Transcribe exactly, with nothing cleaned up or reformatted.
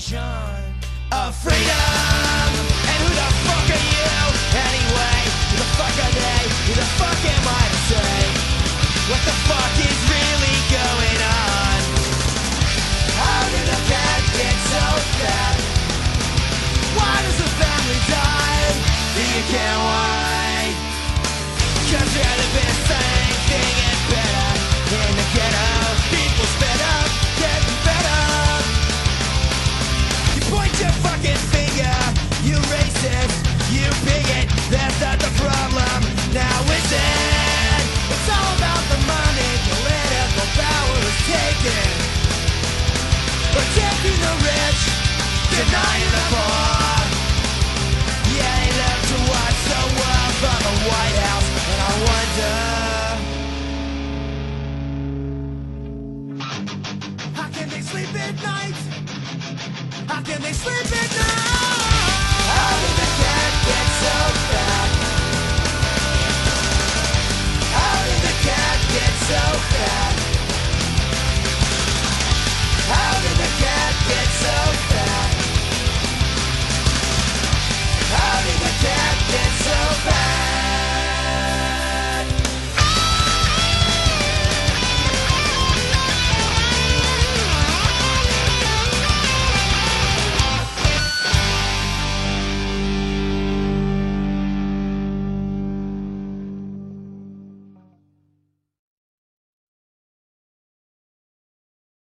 definition of freedom. And who the fuck are you anyway? Who the fuck are they? Who the fuck am I to say? What the fuck is really going on? How did a cat get so fat? Why does the family die? Do you care why? Cause we're the best thing, thing is better in the ghetto.